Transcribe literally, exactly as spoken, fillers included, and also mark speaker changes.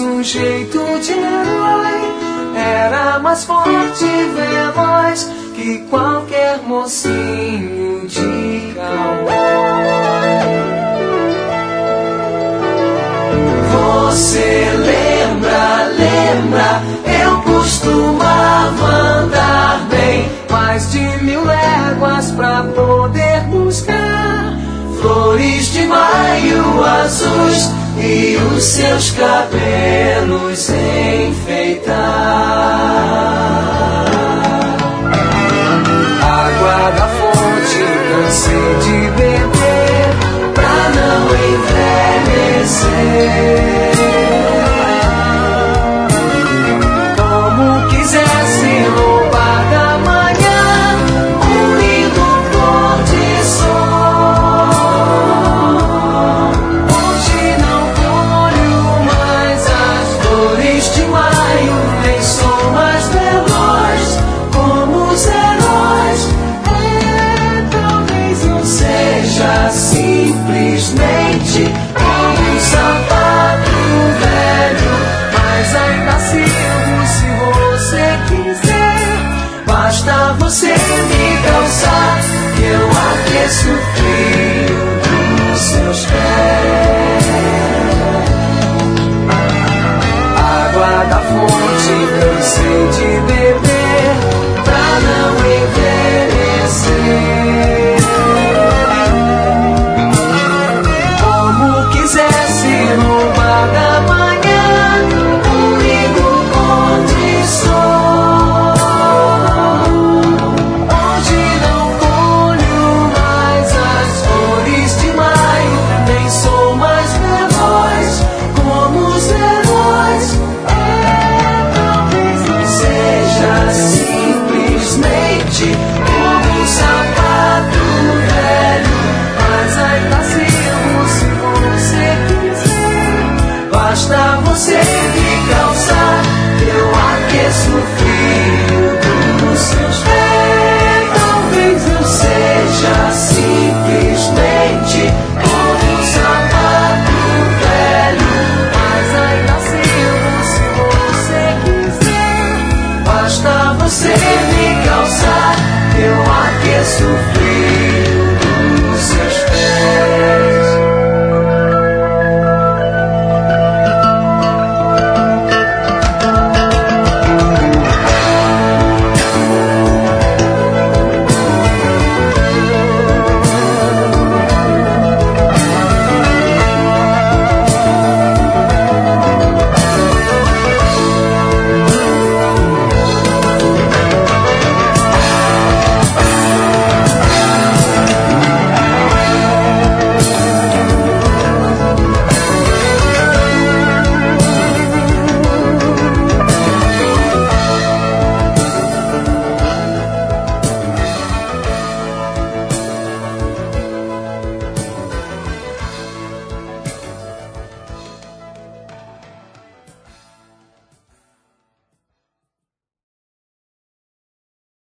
Speaker 1: um jeito de herói, era mais forte e veloz que qualquer mocinho de cowboy. Você lembra, lembra, eu costumava andar bem mais de mil léguas pra poder buscar flores de maio azuis e os seus cabelos enfeitar. Água da fonte cansei de beber pra não envelhecer. Como quisesse roubar da manhã um lindo pôr de sol. Hoje não colho mais as flores de maio, nem sou mais veloz como os heróis. É, talvez eu seja simplesmente como um sapato velho, mas ainda sirvo se você quiser. Basta você me calçar que eu aqueço o frio dos seus pés. Água da fonte cansei de beber pra não envelhecer. Como quisesse roubar da manhã um lindo pôr de sol. Hoje não colho mais as flores de maio, nem sou mais veloz como os heróis. É, talvez não seja simplesmente como um sapato velho, mas ainda sirvo se você quiser. Basta você me calçar que eu aqueço o frio dos seus pés. Talvez eu seja simplesmente como um sapato velho, mas ainda sirvo se você quiser. Basta você me calçar que eu aqueço o frio